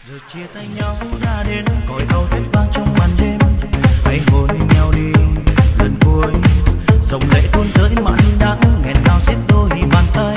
Rồi chia tay nhau đã đến còi câu thét vang trong màn đêm. Hãy hôn nhau đi lần cuối, dòng lệ tuôn rơi mặn đắng nghẹn ngào xiết đôi bàn tay.